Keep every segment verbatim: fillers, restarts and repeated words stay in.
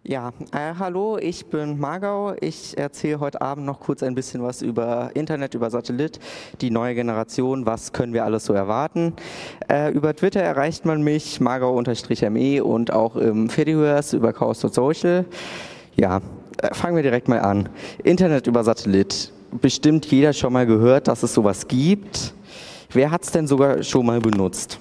Ja, äh, hallo, ich bin Margau. Ich erzähle heute Abend noch kurz ein bisschen was über Internet, über Satellit, die neue Generation, was können wir alles so erwarten. Äh, über Twitter erreicht man mich, margau-me und auch im Fediverse über Chaos Social. Ja, äh, fangen wir direkt mal an. Internet über Satellit. Bestimmt jeder schon mal gehört, dass es sowas gibt. Wer hat es denn sogar schon mal benutzt?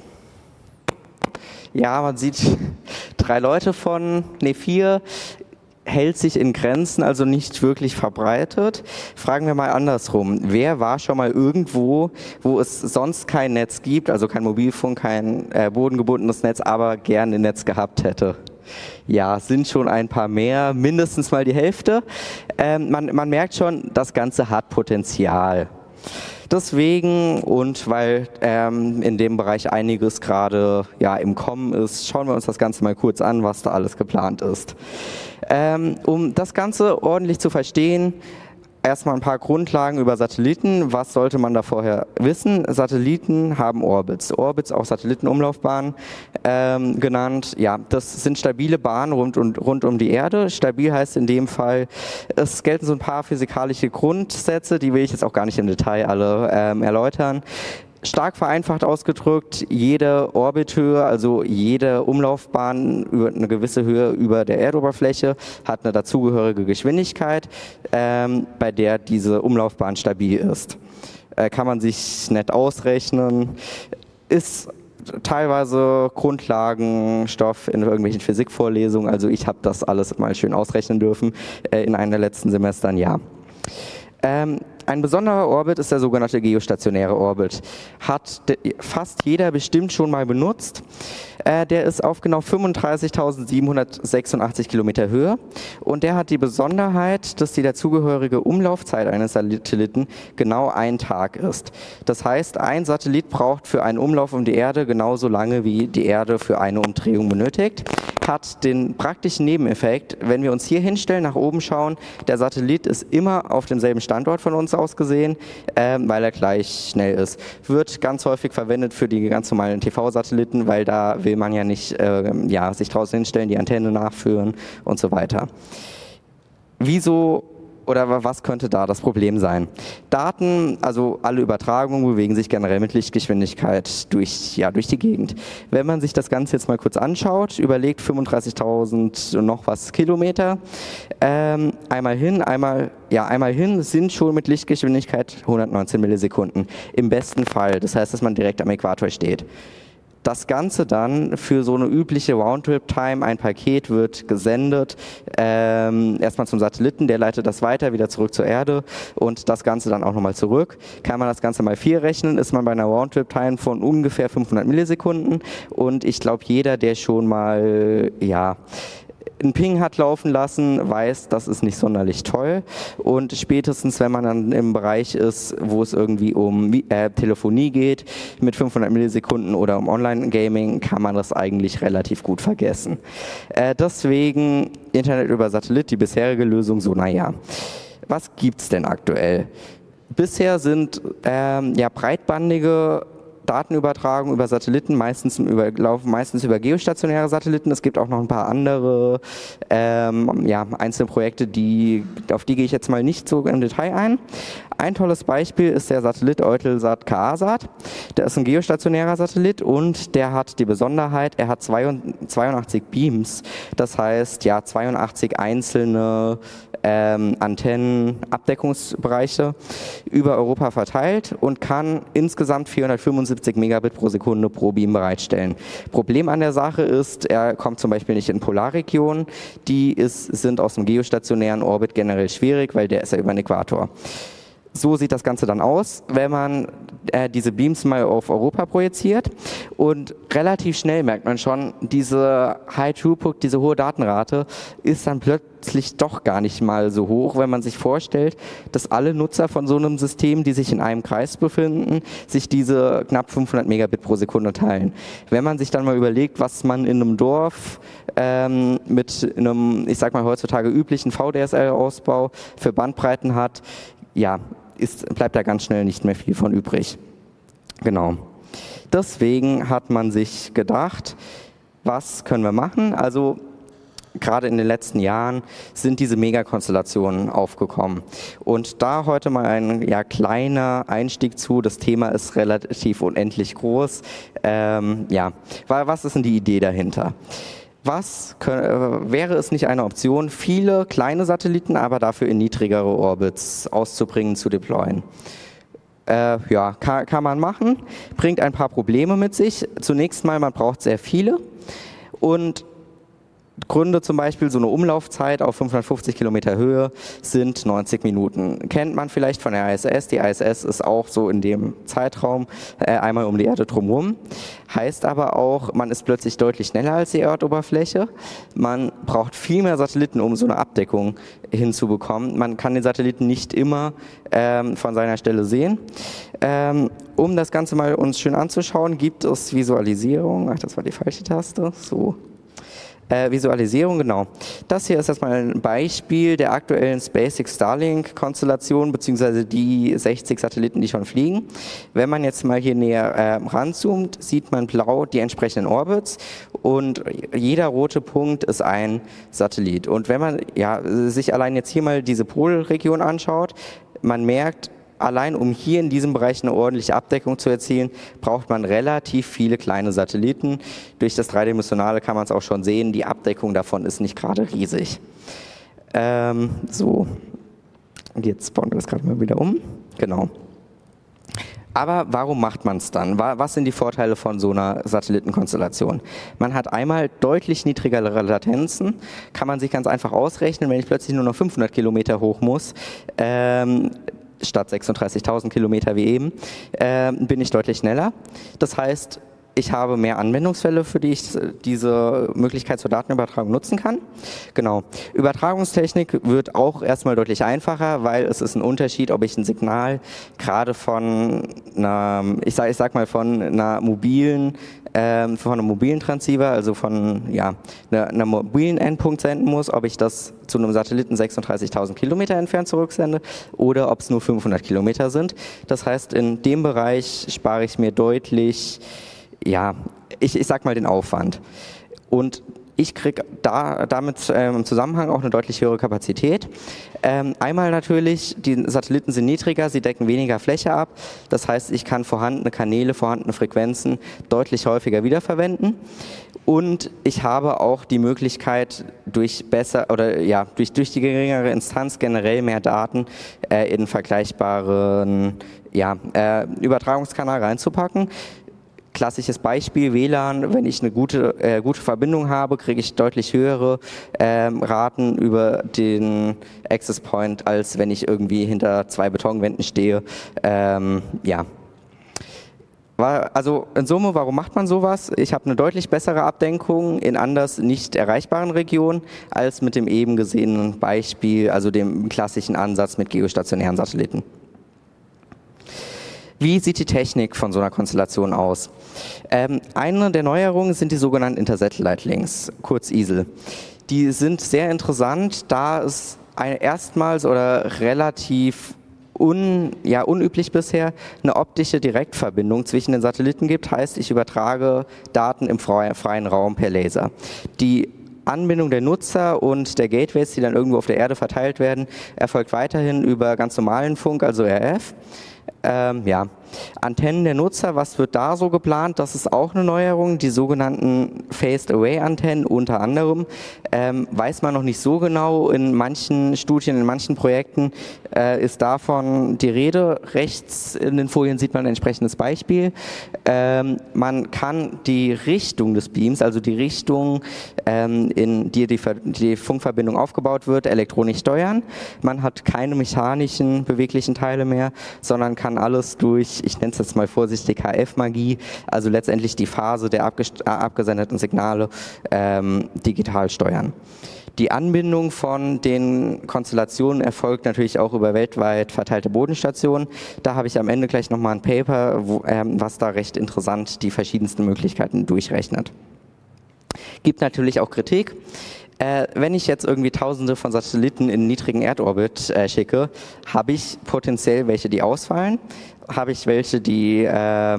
Ja, man sieht drei Leute von, nee vier, hält sich in Grenzen, also nicht wirklich verbreitet. Fragen wir mal andersrum. Wer war schon mal irgendwo, wo es sonst kein Netz gibt, also kein Mobilfunk, kein äh, bodengebundenes Netz, aber gerne ein Netz gehabt hätte? Ja, sind schon ein paar mehr, mindestens mal die Hälfte. Ähm, man, man merkt schon, das Ganze hat Potenzial. Deswegen und weil ähm, in dem Bereich einiges gerade ja, im Kommen ist, schauen wir uns das Ganze mal kurz an, was da alles geplant ist. Ähm, um das Ganze ordentlich zu verstehen, erstmal ein paar Grundlagen über Satelliten. Was sollte man da vorher wissen? Satelliten haben Orbits. Orbits, auch Satellitenumlaufbahnen ähm, genannt. Ja, das sind stabile Bahnen rund, und, rund um die Erde. Stabil heißt in dem Fall, es gelten so ein paar physikalische Grundsätze, die will ich jetzt auch gar nicht im Detail alle ähm, erläutern. Stark vereinfacht ausgedrückt, jede Orbithöhe, also jede Umlaufbahn über eine gewisse Höhe über der Erdoberfläche hat eine dazugehörige Geschwindigkeit, ähm, bei der diese Umlaufbahn stabil ist. Äh, kann man sich nett ausrechnen, ist teilweise Grundlagenstoff in irgendwelchen Physikvorlesungen, also ich habe das alles mal schön ausrechnen dürfen äh, in einem der letzten Semestern, ja. Ähm, Ein besonderer Orbit ist der sogenannte geostationäre Orbit. Hat fast jeder bestimmt schon mal benutzt. Äh, der ist auf genau fünfunddreißigtausendsiebenhundertsechsundachtzig Kilometer Höhe und der hat die Besonderheit, dass die dazugehörige Umlaufzeit eines Satelliten genau ein Tag ist. Das heißt, ein Satellit braucht für einen Umlauf um die Erde genauso lange, wie die Erde für eine Umdrehung benötigt. Hat den praktischen Nebeneffekt, wenn wir uns hier hinstellen, nach oben schauen, der Satellit ist immer auf demselben Standort von uns aus gesehen, äh, weil er gleich schnell ist. Wird ganz häufig verwendet für die ganz normalen T V-Satelliten, weil da will man ja nicht äh, ja, sich draußen hinstellen, die Antenne nachführen und so weiter. Wieso oder was könnte da das Problem sein? Daten, also alle Übertragungen bewegen sich generell mit Lichtgeschwindigkeit durch, ja, durch die Gegend. Wenn man sich das Ganze jetzt mal kurz anschaut, überlegt fünfunddreißigtausend und noch was Kilometer, ähm, einmal hin, einmal, ja, einmal hin sind schon mit Lichtgeschwindigkeit hundertneunzehn Millisekunden. Im besten Fall, das heißt, dass man direkt am Äquator steht. Das Ganze dann für so eine übliche Roundtrip-Time, ein Paket wird gesendet, ähm, erstmal zum Satelliten, der leitet das weiter, wieder zurück zur Erde und das Ganze dann auch nochmal zurück. Kann man das Ganze mal vier rechnen, ist man bei einer Roundtrip-Time von ungefähr fünfhundert Millisekunden und ich glaube, jeder, der schon mal, ja, einen Ping hat laufen lassen, weiß, das ist nicht sonderlich toll und spätestens, wenn man dann im Bereich ist, wo es irgendwie um äh, Telefonie geht, mit fünfhundert Millisekunden oder um Online-Gaming, kann man das eigentlich relativ gut vergessen. Äh, deswegen Internet über Satellit, die bisherige Lösung, so naja. Was gibt's denn aktuell? Bisher sind ähm, ja breitbandige Datenübertragung über Satelliten, meistens über, laufen meistens über geostationäre Satelliten. Es gibt auch noch ein paar andere ähm, ja, einzelne Projekte, die, auf die gehe ich jetzt mal nicht so im Detail ein. Ein tolles Beispiel ist der Satellit Eutelsat K A Sat. Der ist ein geostationärer Satellit und der hat die Besonderheit, er hat zweiundachtzig Beams. Das heißt, ja, zweiundachtzig einzelne ähm, Antennen, Abdeckungsbereiche über Europa verteilt und kann insgesamt vierhundertfünfundsiebzig Megabit pro Sekunde pro Beam bereitstellen. Problem an der Sache ist, er kommt zum Beispiel nicht in Polarregionen. Die ist, sind aus dem geostationären Orbit generell schwierig, weil der ist ja über den Äquator. So sieht das Ganze dann aus, wenn man äh, diese Beams mal auf Europa projiziert und relativ schnell merkt man schon, diese High Throughput, diese hohe Datenrate ist dann plötzlich doch gar nicht mal so hoch, wenn man sich vorstellt, dass alle Nutzer von so einem System, die sich in einem Kreis befinden, sich diese knapp fünfhundert Megabit pro Sekunde teilen. Wenn man sich dann mal überlegt, was man in einem Dorf ähm, mit einem, ich sag mal heutzutage üblichen V D S L-Ausbau für Bandbreiten hat, ja, Ist, bleibt da ganz schnell nicht mehr viel von übrig. Genau. Deswegen hat man sich gedacht, was können wir machen? Also gerade in den letzten Jahren sind diese Megakonstellationen aufgekommen. Und da heute mal ein ja, kleiner Einstieg zu. Das Thema ist relativ unendlich groß. Ähm, ja, was ist denn die Idee dahinter? Was können, wäre es nicht eine Option, viele kleine Satelliten, aber dafür in niedrigere Orbits auszubringen, zu deployen? Äh, ja, kann, kann man machen, bringt ein paar Probleme mit sich. Zunächst mal, man braucht sehr viele und Gründe zum Beispiel, so eine Umlaufzeit auf fünfhundertfünfzig Kilometer Höhe sind neunzig Minuten. Kennt man vielleicht von der I S S. Die I S S ist auch so in dem Zeitraum äh, einmal um die Erde drumherum. Heißt aber auch, man ist plötzlich deutlich schneller als die Erdoberfläche. Man braucht viel mehr Satelliten, um so eine Abdeckung hinzubekommen. Man kann den Satelliten nicht immer ähm, von seiner Stelle sehen. Ähm, um das Ganze mal uns schön anzuschauen, gibt es Visualisierung. Ach, das war die falsche Taste. So. Äh, Visualisierung, genau. Das hier ist erstmal ein Beispiel der aktuellen SpaceX Starlink-Konstellation, beziehungsweise die sechzig Satelliten, die schon fliegen. Wenn man jetzt mal hier näher äh, ranzoomt, sieht man blau die entsprechenden Orbits und jeder rote Punkt ist ein Satellit. Und wenn man ja, sich allein jetzt hier mal diese Polregion anschaut, man merkt, allein um hier in diesem Bereich eine ordentliche Abdeckung zu erzielen, braucht man relativ viele kleine Satelliten. Durch das Dreidimensionale kann man es auch schon sehen, die Abdeckung davon ist nicht gerade riesig. Ähm, so, und jetzt bauen wir das gerade mal wieder um. Genau. Aber warum macht man es dann? Was sind die Vorteile von so einer Satellitenkonstellation? Man hat einmal deutlich niedrigere Latenzen, kann man sich ganz einfach ausrechnen, wenn ich plötzlich nur noch fünfhundert Kilometer hoch muss, ähm, statt sechsunddreißigtausend Kilometer wie eben, äh, bin ich deutlich schneller. Das heißt, ich habe mehr Anwendungsfälle, für die ich diese Möglichkeit zur Datenübertragung nutzen kann. Genau. Übertragungstechnik wird auch erstmal deutlich einfacher, weil es ist ein Unterschied, ob ich ein Signal gerade von einer, ich sag, ich sag mal von einer mobilen Ähm, von einem mobilen Transceiver, also von ja, einer, einer mobilen Endpunkt senden muss, ob ich das zu einem Satelliten sechsunddreißigtausend Kilometer entfernt zurücksende oder ob es nur fünfhundert Kilometer sind. Das heißt, in dem Bereich spare ich mir deutlich, ja, ich, ich sag mal den Aufwand. Und ich kriege da, damit ähm, im Zusammenhang auch eine deutlich höhere Kapazität. Ähm, einmal natürlich, die Satelliten sind niedriger, sie decken weniger Fläche ab. Das heißt, ich kann vorhandene Kanäle, vorhandene Frequenzen deutlich häufiger wiederverwenden. Und ich habe auch die Möglichkeit, durch besser oder ja durch, durch die geringere Instanz generell mehr Daten äh, in vergleichbaren ja, äh, Übertragungskanal reinzupacken. Klassisches Beispiel, W L A N, wenn ich eine gute, äh, gute Verbindung habe, kriege ich deutlich höhere ähm, Raten über den Access Point, als wenn ich irgendwie hinter zwei Betonwänden stehe. Ähm, ja. Also in Summe, warum macht man sowas? Ich habe eine deutlich bessere Abdeckung in anders nicht erreichbaren Regionen als mit dem eben gesehenen Beispiel, also dem klassischen Ansatz mit geostationären Satelliten. Wie sieht die Technik von so einer Konstellation aus? Ähm, eine der Neuerungen sind die sogenannten Intersatellite Links, kurz I S L. Die sind sehr interessant, da es eine erstmals oder relativ un, ja, unüblich bisher eine optische Direktverbindung zwischen den Satelliten gibt. Heißt, ich übertrage Daten im freien Raum per Laser. Die Anbindung der Nutzer und der Gateways, die dann irgendwo auf der Erde verteilt werden, erfolgt weiterhin über ganz normalen Funk, also R F. Ähm, ja. Antennen der Nutzer, was wird da so geplant? Das ist auch eine Neuerung, die sogenannten Phased-Array-Antennen unter anderem. Ähm, weiß man noch nicht so genau, in manchen Studien, in manchen Projekten äh, ist davon die Rede. Rechts in den Folien sieht man ein entsprechendes Beispiel. Ähm, man kann die Richtung des Beams, also die Richtung, ähm, in die die, die Funkverbindung aufgebaut wird, elektronisch steuern. Man hat keine mechanischen, beweglichen Teile mehr, sondern kann alles durch, ich nenne es jetzt mal vorsichtig H F-Magie, also letztendlich die Phase der abgesendeten Signale ähm, digital steuern. Die Anbindung von den Konstellationen erfolgt natürlich auch über weltweit verteilte Bodenstationen. Da habe ich am Ende gleich nochmal ein Paper, wo, ähm, was da recht interessant die verschiedensten Möglichkeiten durchrechnet. Gibt natürlich auch Kritik. Äh, wenn ich jetzt irgendwie Tausende von Satelliten in niedrigen Erdorbit äh, schicke, habe ich potenziell welche, die ausfallen, habe ich welche, die ähm,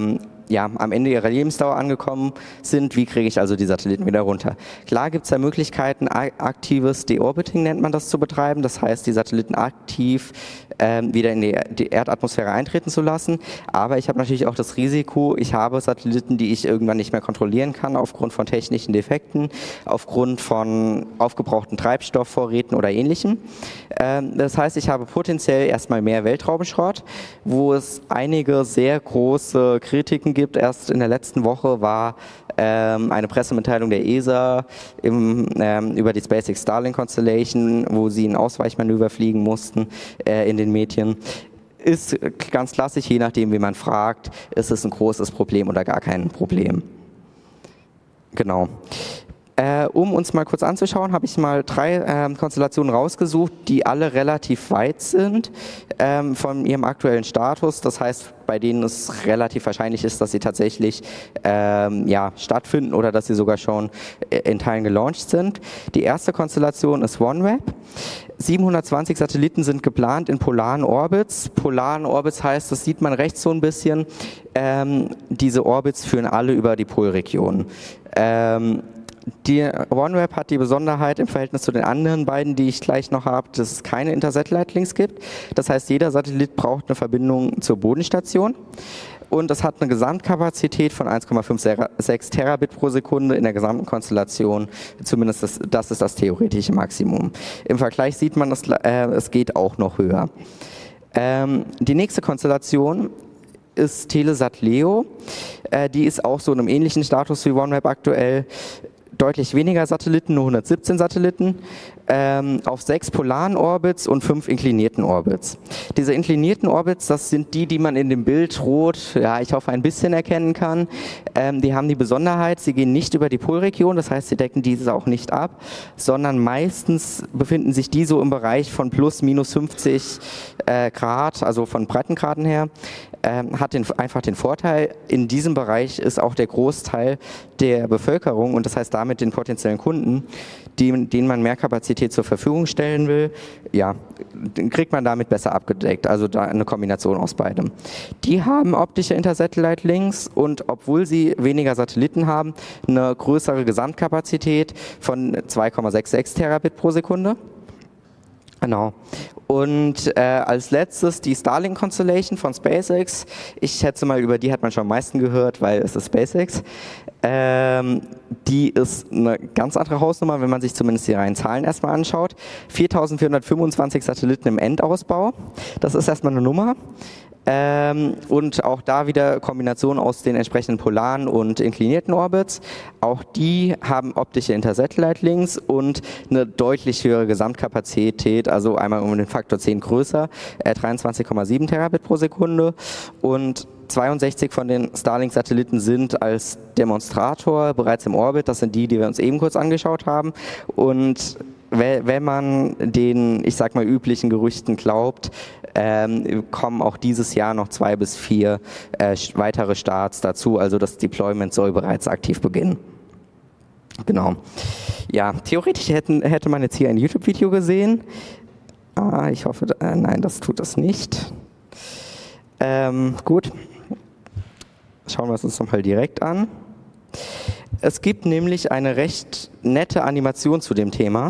ja, am Ende ihrer Lebensdauer angekommen sind. Wie kriege ich also die Satelliten wieder runter? Klar gibt es da Möglichkeiten, aktives Deorbiting nennt man das, zu betreiben. Das heißt, die Satelliten aktiv ähm, wieder in die, die Erdatmosphäre eintreten zu lassen. Aber ich habe natürlich auch das Risiko, ich habe Satelliten, die ich irgendwann nicht mehr kontrollieren kann, aufgrund von technischen Defekten, aufgrund von aufgebrauchten Treibstoffvorräten oder Ähnlichem. Ähm, das heißt, ich habe potenziell erstmal mehr Weltraumschrott, wo es einige sehr große Kritiken gibt. Erst in der letzten Woche war ähm, eine Pressemitteilung der E S A im, ähm, über die SpaceX Starlink Constellation, wo sie ein Ausweichmanöver fliegen mussten äh, in den Medien. Ist ganz klassisch, je nachdem, wie man fragt, ist es ein großes Problem oder gar kein Problem. Genau. Äh, um uns mal kurz anzuschauen, habe ich mal drei äh, Konstellationen rausgesucht, die alle relativ weit sind ähm, von ihrem aktuellen Status. Das heißt, bei denen es relativ wahrscheinlich ist, dass sie tatsächlich ähm, ja, stattfinden oder dass sie sogar schon in Teilen gelauncht sind. Die erste Konstellation ist OneWeb. siebenhundertzwanzig Satelliten sind geplant in polaren Orbits. Polaren Orbits heißt, das sieht man rechts so ein bisschen, ähm, diese Orbits führen alle über die Polregion. Ähm, Die OneWeb hat die Besonderheit im Verhältnis zu den anderen beiden, die ich gleich noch habe, dass es keine Intersatellite-Links gibt. Das heißt, jeder Satellit braucht eine Verbindung zur Bodenstation. Und es hat eine Gesamtkapazität von eins Komma sechs Terabit pro Sekunde in der gesamten Konstellation. Zumindest das, das ist das theoretische Maximum. Im Vergleich sieht man, es, äh, es geht auch noch höher. Ähm, die nächste Konstellation ist Telesat Leo. Äh, die ist auch so in einem ähnlichen Status wie OneWeb aktuell. Deutlich weniger Satelliten, nur hundertsiebzehn Satelliten, ähm, auf sechs polaren Orbits und fünf inklinierten Orbits. Diese inklinierten Orbits, das sind die, die man in dem Bild rot, ja, ich hoffe, ein bisschen erkennen kann. Ähm, die haben die Besonderheit, sie gehen nicht über die Polregion, das heißt, sie decken diese auch nicht ab, sondern meistens befinden sich die so im Bereich von plus minus fünfzig äh, Grad, also von Breitengraden her. Ähm, hat den, einfach den Vorteil, in diesem Bereich ist auch der Großteil der Bevölkerung und das heißt damit den potenziellen Kunden, die, denen man mehr Kapazität zur Verfügung stellen will, ja, kriegt man damit besser abgedeckt, also da eine Kombination aus beidem. Die haben optische Intersatellite-Links und obwohl sie weniger Satelliten haben, eine größere Gesamtkapazität von zwei Komma sechsundsechzig Terabit pro Sekunde. Genau. Und äh, als letztes die Starlink Constellation von SpaceX. Ich schätze mal, über die hat man schon am meisten gehört, weil es ist SpaceX. Ähm, die ist eine ganz andere Hausnummer, wenn man sich zumindest die reinen Zahlen erstmal anschaut. viertausendvierhundertfünfundzwanzig Satelliten im Endausbau. Das ist erstmal eine Nummer. Ähm, und auch da wieder Kombination aus den entsprechenden polaren und inklinierten Orbits. Auch die haben optische Intersatellite-Links und eine deutlich höhere Gesamtkapazität, also einmal um den Faktor zehn größer, äh, dreiundzwanzig Komma sieben Terabit pro Sekunde. Und zweiundsechzig von den Starlink-Satelliten sind als Demonstrator bereits im Orbit. Das sind die, die wir uns eben kurz angeschaut haben. Und wenn man den, ich sag mal, üblichen Gerüchten glaubt, ähm, kommen auch dieses Jahr noch zwei bis vier äh, weitere Starts dazu. Also das Deployment soll bereits aktiv beginnen. Genau. Ja, theoretisch hätten, hätte man jetzt hier ein YouTube-Video gesehen. Ah, ich hoffe, äh, nein, das tut es nicht. Ähm, gut. Schauen wir es uns nochmal direkt an. Es gibt nämlich eine recht nette Animation zu dem Thema.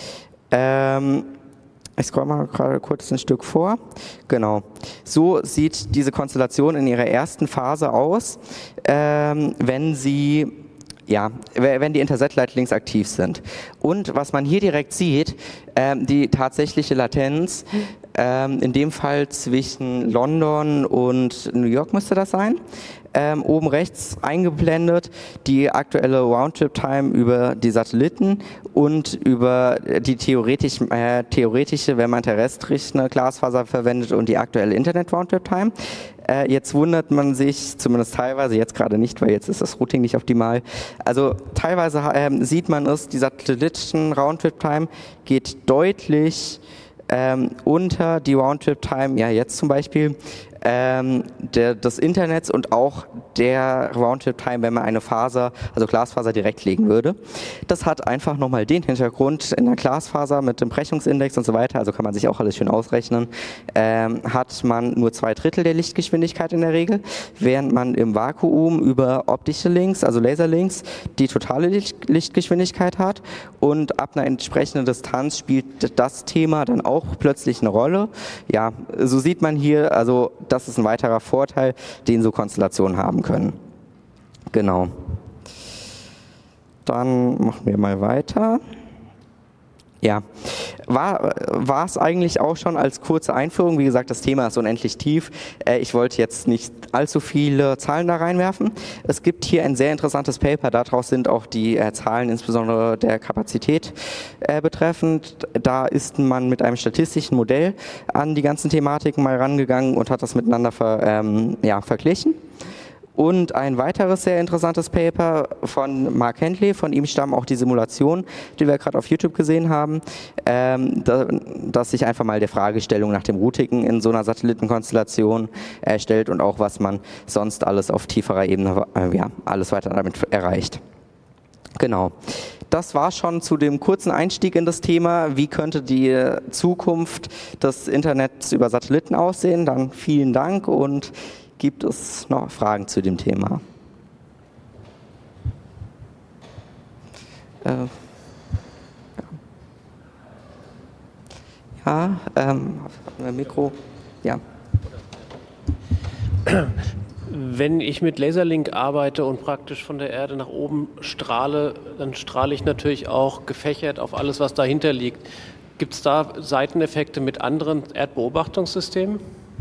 Ähm, ich scroll mal gerade kurz ein Stück vor. Genau. So sieht diese Konstellation in ihrer ersten Phase aus, ähm, wenn sie ja, wenn die Intersatellite-Links aktiv sind. Und was man hier direkt sieht, ähm, die tatsächliche Latenz, ähm, in dem Fall zwischen London und New York müsste das sein, ähm, oben rechts eingeblendet, die aktuelle Roundtrip-Time über die Satelliten und über die theoretisch, äh, theoretische, wenn man terrestrisch eine Glasfaser verwendet und die aktuelle Internet-Roundtrip-Time. Äh, jetzt wundert man sich, zumindest teilweise, jetzt gerade nicht, weil jetzt ist das Routing nicht optimal. Also teilweise ähm, sieht man es, die satellitischen Roundtrip-Time geht deutlich ähm, unter die Roundtrip-Time, ja jetzt zum Beispiel, ähm, der, des Internets und auch der Roundtrip-Time, wenn man eine Faser, also Glasfaser direkt legen würde. Das hat einfach nochmal den Hintergrund, in der Glasfaser mit dem Brechungsindex und so weiter, also kann man sich auch alles schön ausrechnen, ähm, hat man nur zwei Drittel der Lichtgeschwindigkeit in der Regel, während man im Vakuum über optische Links, also Laserlinks, die totale Licht Lichtgeschwindigkeit hat und ab einer entsprechenden Distanz spielt das Thema dann auch plötzlich eine Rolle. Ja, so sieht man hier, also das ist ein weiterer Vorteil, den so Konstellationen haben können. Genau. Dann machen wir mal weiter. Ja, war war es eigentlich auch schon als kurze Einführung. Wie gesagt, das Thema ist unendlich tief. Äh, ich wollte jetzt nicht allzu viele Zahlen da reinwerfen. Es gibt hier ein sehr interessantes Paper, daraus sind auch die äh, Zahlen insbesondere der Kapazität äh, betreffend. Da ist man mit einem statistischen Modell an die ganzen Thematiken mal rangegangen und hat das miteinander ver, ähm, ja, verglichen. Und ein weiteres sehr interessantes Paper von Mark Handley, von ihm stammen auch die Simulationen, die wir gerade auf YouTube gesehen haben, ähm, da, dass sich einfach mal der Fragestellung nach dem Routing in so einer Satellitenkonstellation äh, stellt und auch was man sonst alles auf tieferer Ebene, äh, ja, alles weiter damit erreicht. Genau. Das war schon zu dem kurzen Einstieg in das Thema, wie könnte die Zukunft des Internets über Satelliten aussehen. Dann vielen Dank und gibt es noch Fragen zu dem Thema? Äh, ja, ähm, Mikro, ja. Wenn ich mit Laserlink arbeite und praktisch von der Erde nach oben strahle, dann strahle ich natürlich auch gefächert auf alles, was dahinter liegt. Gibt es da Seiteneffekte mit anderen Erdbeobachtungssystemen?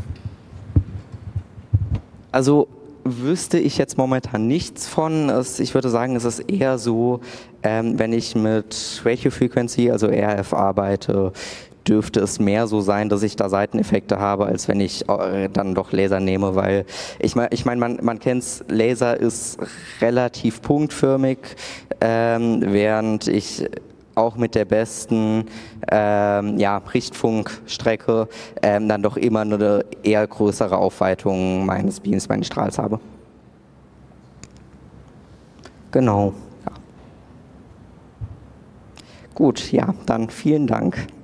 Also wüsste ich jetzt momentan nichts von. Es, ich würde sagen, es ist eher so, ähm, wenn ich mit Radio Frequency, also R F arbeite, dürfte es mehr so sein, dass ich da Seiteneffekte habe, als wenn ich äh, dann doch Laser nehme, weil ich meine, ich mein, man, man kennt's, Laser ist relativ punktförmig, ähm, während ich auch mit der besten ähm, ja, Richtfunkstrecke ähm, dann doch immer eine eher größere Aufweitung meines Beams, meines Strahls habe. Genau. Ja. Gut, ja, dann vielen Dank.